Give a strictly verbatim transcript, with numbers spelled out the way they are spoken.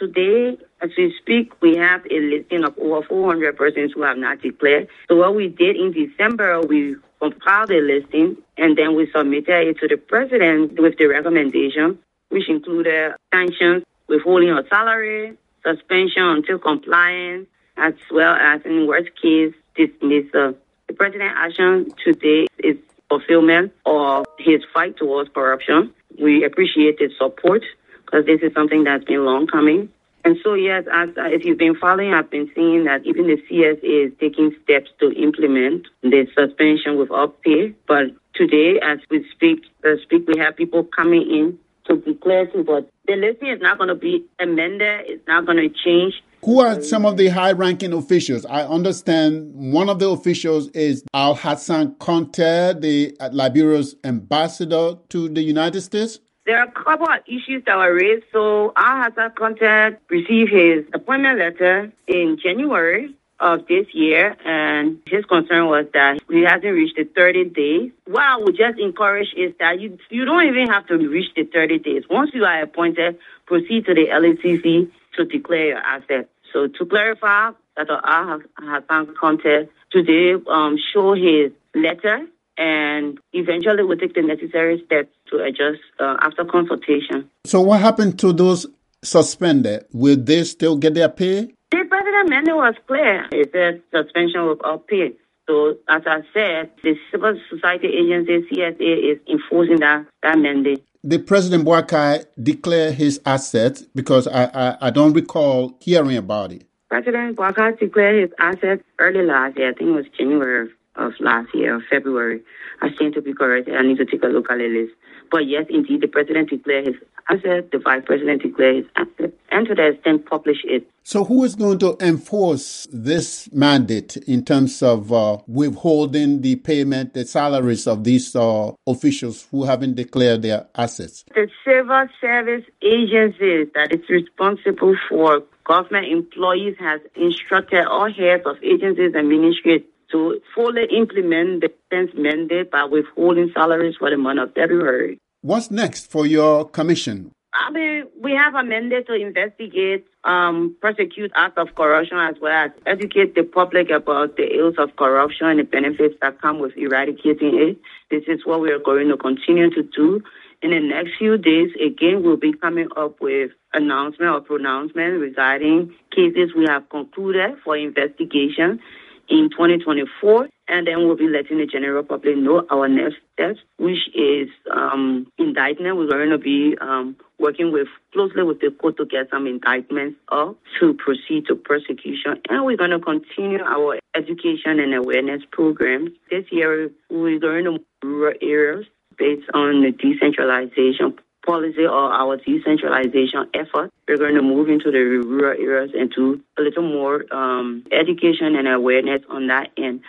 today, as we speak, we have a listing of over four hundred persons who have not declared. So what we did in December, we compiled a listing and then we submitted it to the president with the recommendation, which included sanctions, withholding of salary, suspension until compliance, as well as in worst case, dismissal. The president's action today is fulfillment of his fight towards corruption. We appreciate his support because this is something that's been long coming. And so, yes, as uh, if you've been following, I've been seeing that even the C S A is taking steps to implement the suspension without pay. But today, as we speak, uh, speak, we have people coming in to declare to, but the listing is not going to be amended. It's not going to change. Who are some of the high-ranking officials? I understand one of the officials is Al Hassan Conte, the uh, Liberia's ambassador to the United States. There are a couple of issues that were raised. So Al Hassan Conte received his appointment letter in January of this year, and his concern was that he hasn't reached the thirty days. What I would just encourage is that you you don't even have to reach the thirty days. Once you are appointed, proceed to the L A C C to declare your assets. So to clarify, Doctor Al Hassan Conte today um, show his letter, and eventually we'll take the necessary steps to adjust uh, after consultation. So what happened to those suspended? Will they still get their pay? The president mandate was clear. It said suspension without pay. So as I said, the civil society agency, C S A, is enforcing that, that mandate. Did President Boakai declare his assets? Because I, I, I don't recall hearing about it. President Boakai declared his assets early last year. I think it was January of last year, or February. I seem to be correct. I need to take a look at the list. But yes, indeed, the president declared his assets, the vice president declared his assets, and to the extent publish it. So who is going to enforce this mandate in terms of uh, withholding the payment, the salaries of these uh, officials who haven't declared their assets? The civil service agency that is responsible for government employees has instructed all heads of agencies and ministries to fully implement the defense mandate by withholding salaries for the month of February. What's next for your commission? I mean, we have a mandate to investigate, um, prosecute acts of corruption, as well as educate the public about the ills of corruption and the benefits that come with eradicating it. This is what we are going to continue to do. In the next few days, again, we'll be coming up with announcement or pronouncement regarding cases we have concluded for investigation in twenty twenty-four, and then we'll be letting the general public know our next steps, which is um, indictment. We're going to be um, working with closely with the court to get some indictments up to proceed to prosecution, and we're going to continue our education and awareness programs. This year, we're going to rural areas based on the decentralization policy or our decentralization effort. We're going to move into the rural areas and do a little more um, education and awareness on that end.